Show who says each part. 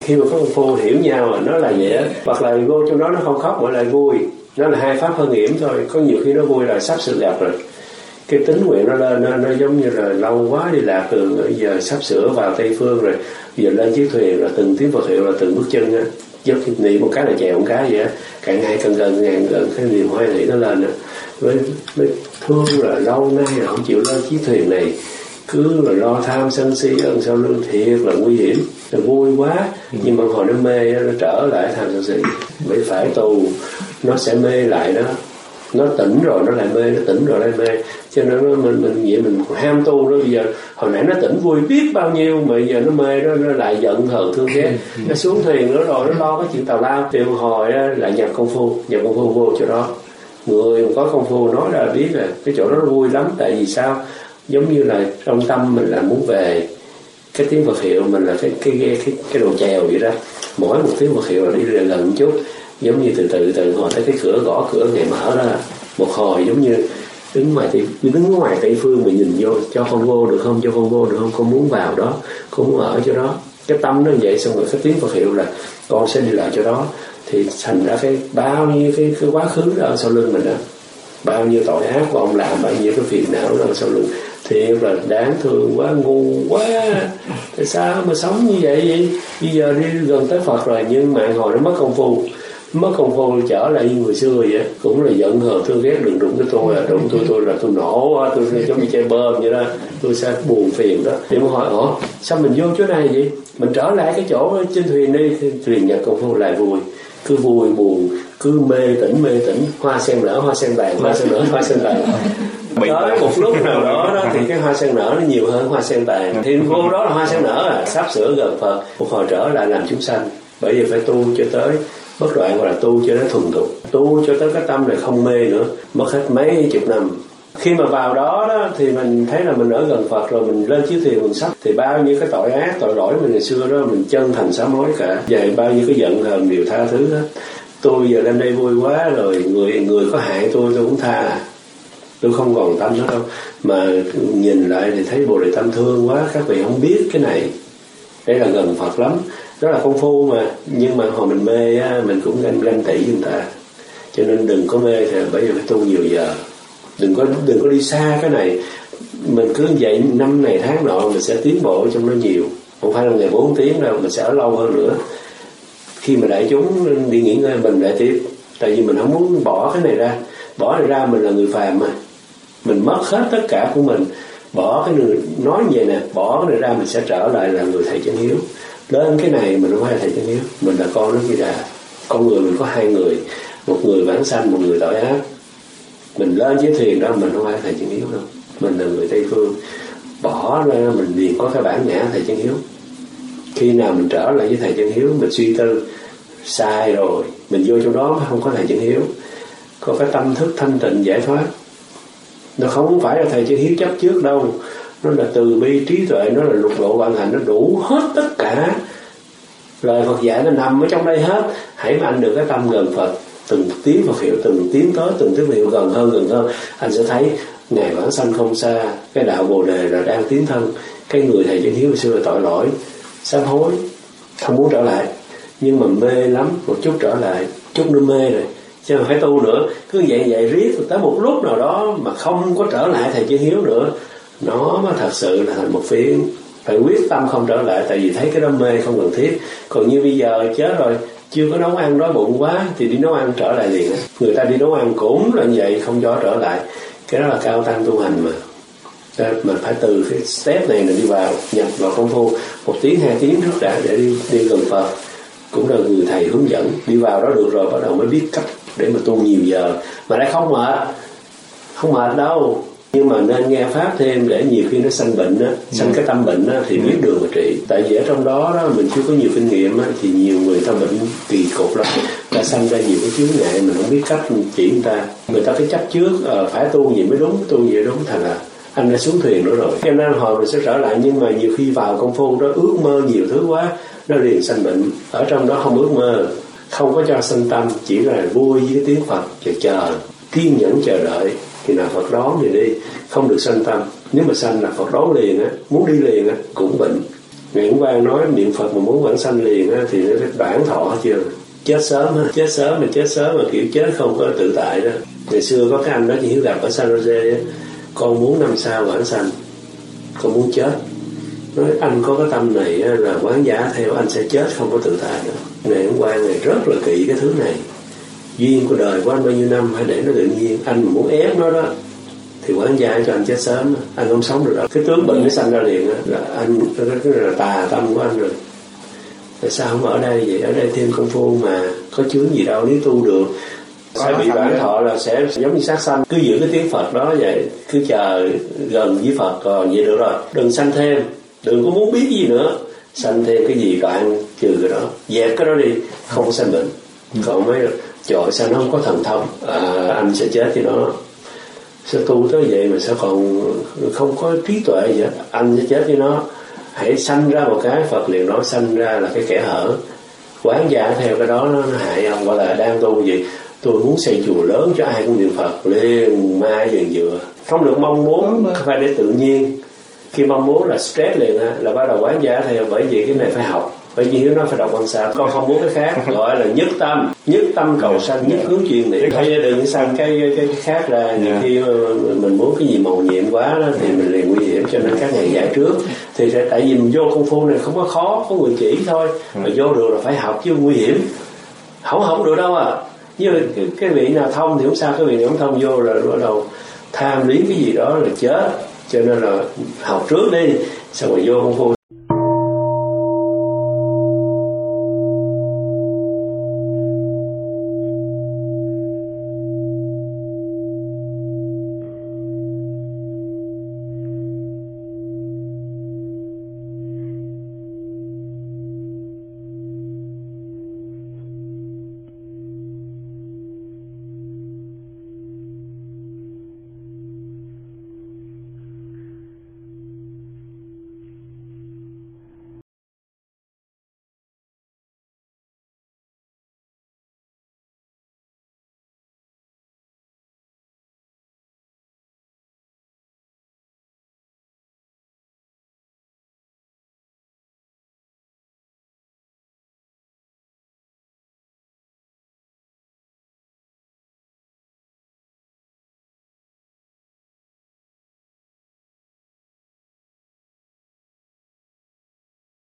Speaker 1: Khi mà có công phu hiểu nhau mà nó là vậy á, hoặc là vô trong đó nó không khóc mà lại vui, nó là hai pháp hơn nghiệm thôi. Có nhiều khi nó vui là sắp sửa gặp rồi, cái tính nguyện nó lên, nó giống như là lâu quá đi lạc đường, bây giờ sắp sửa vào Tây Phương rồi, bây giờ lên chiếc thuyền là từng tiếng Phật hiệu là từng bước chân á, giống như niệm một cái là chèo một cái vậy á, càng ngày càng gần ngàn gần cái niềm hoan hỷ nó lên á, mới thương là lâu nay là không chịu lên chiếc thuyền này, cứ là lo tham sân si ân sau lưng, thiệt là nguy hiểm, là vui quá. Nhưng mà hồi nó mê nó trở lại tham sân si, mới phải tu nó sẽ mê lại đó, nó tỉnh rồi nó lại mê, nó tỉnh rồi lại mê, cho nên mình ham tu nó. Bây giờ hồi nãy nó tỉnh vui biết bao nhiêu mà bây giờ nó mê, nó lại giận hờn thương ghét, nó xuống thuyền nữa rồi nó lo cái chuyện tào lao, thì hồi lại nhập công phu vô chỗ đó. Người mà có công phu nói ra biết là cái chỗ đó nó vui lắm. Tại vì sao? Giống như là trong tâm mình là muốn về, cái tiếng Phật hiệu mình là cái đồ chèo vậy đó, mỗi một tiếng Phật hiệu là đi gần một chút, giống như từ hồi thấy cái cửa gõ cửa ngày mở ra một hồi, giống như đứng ngoài Tây Phương mà nhìn vô, cho con vô được không, cho con vô được không, con muốn vào đó, con muốn ở chỗ đó. Cái tâm nó vậy, xong rồi cái tiếng Phật hiệu là con sẽ đi lại chỗ đó. Thì thành ra cái bao nhiêu cái quá khứ đó ở sau lưng mình đó, bao nhiêu tội ác của ông làm, bao nhiêu cái phiền não đó ở sau lưng, thiệt là đáng thương quá, ngu quá. Tại sao mà sống như vậy? Bây giờ đi gần tới Phật rồi, nhưng mà hồi nó mất công phu trở lại như người xưa vậy, cũng là giận hờn thương ghét, đừng đụng tới tôi, đụng tôi là tôi nổ, tôi giống như chai bơm vậy đó, tôi sẽ buồn phiền đó. Thì mới hỏi sao mình vô chỗ này vậy? Mình trở lại cái chỗ trên thuyền đi. Thuyền nhập công phu lại vui, cứ vui buồn, cứ mê tỉnh, hoa sen nở hoa sen tàn, hoa sen nở hoa sen tàn. Tới một lúc nào đó thì cái hoa sen nở nó nhiều hơn hoa sen tàn, thì vô đó là hoa sen nở sắp sửa gần Phật. Một hồi trở lại làm chúng sanh, bởi vì phải tu cho tới bất đoạn, hoặc là tu cho đến thuần thục, tu cho tới cái tâm này không mê nữa, mất hết mấy chục năm. Khi mà vào đó thì mình thấy là mình ở gần Phật rồi, mình lên chiếc thuyền mình sắp, thì bao nhiêu cái tội ác tội lỗi mình ngày xưa đó mình chân thành sám hối cả, và bao nhiêu cái giận hờn đều tha thứ hết. Tôi giờ lên đây vui quá rồi, người có hại tôi cũng tha, tôi không còn tâm nữa đâu. Mà nhìn lại thì thấy Bồ Đề Tâm thương quá. Các vị không biết cái này, đây là gần Phật lắm, đó là công phu mà. Nhưng mà hồi mình mê mình cũng ganh tị với người ta, cho nên đừng có mê. Thì bây giờ phải tu nhiều giờ, đừng có đi xa cái này. Mình cứ vậy năm này tháng nọ mình sẽ tiến bộ trong nó nhiều, không phải là ngày 4 tiếng đâu, mình sẽ ở lâu hơn nữa. Khi mà đại chúng đi nghỉ ngơi mình lại tiếp, tại vì mình không muốn bỏ cái này ra. Mình là người phàm mà, mình mất hết tất cả của mình. Bỏ cái người nói như vậy nè, bỏ cái này ra mình sẽ trở lại là người thầy chân hiếu. Lên cái này mình không phải là thầy chân hiếu, mình là con Đức Di Đà. Con người mình có hai người, một người vãng sanh, một người tội ác. Mình lên chiếc thuyền đó mình không phải thầy chân hiếu đâu, mình là người Tây Phương. Bỏ ra mình liền có cái bản ngã thầy chân hiếu. Khi nào mình trở lại với thầy chân hiếu, mình suy tư sai rồi, mình vô trong đó không có thầy chân hiếu, có cái tâm thức thanh tịnh giải thoát. Nó không phải là thầy chân hiếu chấp trước đâu, nó là từ bi trí tuệ, nó là lục lộ vạn hạnh, nó đủ hết tất cả. Lời Phật dạy nó nằm ở trong đây hết. Hãy mà anh được cái tâm gần Phật, từng tiếng Phật hiệu, từng tiếng tới, từng tiếng hiệu gần hơn, anh sẽ thấy ngày vãng sanh không xa, cái đạo Bồ Đề là đang tiến thân. Cái người thầy chân hiếu hồi xưa là tội lỗi, sám hối, không muốn trở lại, nhưng mà mê lắm, một chút trở lại, chút nữa mê rồi, chứ mà phải tu nữa. Cứ vậy riết tới một lúc nào đó mà không có trở lại thầy chân hiếu nữa, nó mới thật sự là thành một phiến. Phải quyết tâm không trở lại, tại vì thấy cái đam mê không cần thiết. Còn như bây giờ chết rồi, chưa có nấu ăn, đói bụng quá thì đi nấu ăn trở lại liền. Người ta đi nấu ăn cũng là như vậy, không cho trở lại. Cái đó là cao tăng tu hành mà. Mình phải từ cái step này đi vào, nhập vào công phu 1 tiếng 2 tiếng trước đã, để đi gần Phật. Cũng là người thầy hướng dẫn. Đi vào đó được rồi bắt đầu mới biết cách để mà tu nhiều giờ, mà lại không mệt đâu. Nhưng mà nên nghe pháp thêm, để nhiều khi nó sanh bệnh á, sanh cái tâm bệnh á, thì biết đường mà trị. Tại vì ở trong đó mình chưa có nhiều kinh nghiệm á, thì nhiều người ta bệnh kỳ cục lắm, ta sanh ra nhiều cái chướng ngại mình không biết cách chỉ người ta phải chấp trước phải tu gì mới đúng, tu gì đúng, thành là anh đã xuống thuyền nữa rồi. Cho nên hồi mình sẽ trở lại, nhưng mà nhiều khi vào công phu đó ước mơ nhiều thứ quá, nó liền sanh bệnh. Ở trong đó không ước mơ, không có cho sanh tâm, chỉ là vui với cái tiếng Phật, chờ kiên nhẫn chờ đợi. Thì nào Phật đón thì đi, không được sanh tâm. Nếu mà sanh là Phật đón liền á, muốn đi liền á cũng bệnh. Ngài Ấn Quang nói niệm Phật mà muốn vãng sanh liền á, thì nó bản thọ chưa, chết sớm ha, chết sớm mà kiểu chết không có tự tại đó. Ngày xưa có cái anh đó chị Hiếu gặp ở San Jose, con muốn năm sau vãng sanh, con muốn chết. Nói anh có cái tâm này á, là quán giả theo anh sẽ chết không có tự tại nữa. Ngài Ấn Quang này rất là kỵ cái thứ này. Duyên của đời của anh bao nhiêu năm hãy để nó tự nhiên. Anh mà muốn ép nó đó thì quán gia cho anh chết sớm, anh không sống được đâu. Cái tướng bệnh nó sanh ra liền đó, là anh cái là tà tâm của anh rồi. Tại sao không ở đây vậy? Ở đây thêm công phu mà có chướng gì đâu, nếu tu được sẽ bị bản thọ là sẽ giống như sát sanh. Cứ giữ cái tiếng Phật đó vậy, cứ chờ gần với Phật còn vậy được rồi. Đừng sanh thêm, đừng có muốn biết gì nữa. Sanh thêm cái gì đoạn trừ cái đó, dẹp cái đó đi, không có sanh bệnh. Còn mấy trời sao nó không có thần thông, anh sẽ chết thì nó sẽ tu tới vậy mà sao còn không có trí tuệ gì hết. Anh sẽ chết với nó. Hãy sanh ra một cái Phật liền nói sanh ra là cái kẻ hở. Quán gia theo cái đó nó hại ông. Gọi là đang tu gì, tôi muốn xây chùa lớn cho ai cũng niệm Phật liền mai dường dựa. Không được mong muốn, phải để tự nhiên. Khi mong muốn là stress liền ha, là bắt đầu quán gia theo. Bởi vì cái này phải học, bởi vì nó phải đọc quan sát. Con không muốn cái khác, gọi là nhất tâm cầu sanh, nhất hướng chuyên niệm. Hay đừng sanh cái khác ra. Nhiều khi mình muốn cái gì màu nhiệm quá đó, thì mình liền nguy hiểm. Cho nên các ngày dạy trước thì tại vì mình vô công phu này không có khó, có người chỉ thôi. Mà vô được là phải học chứ nguy hiểm. Không được đâu à. Như cái vị nào thông thì không sao, cái vị nào không thông vô là bắt đầu tham lý cái gì đó là chết. Cho nên là học trước đi, xong rồi vô công phu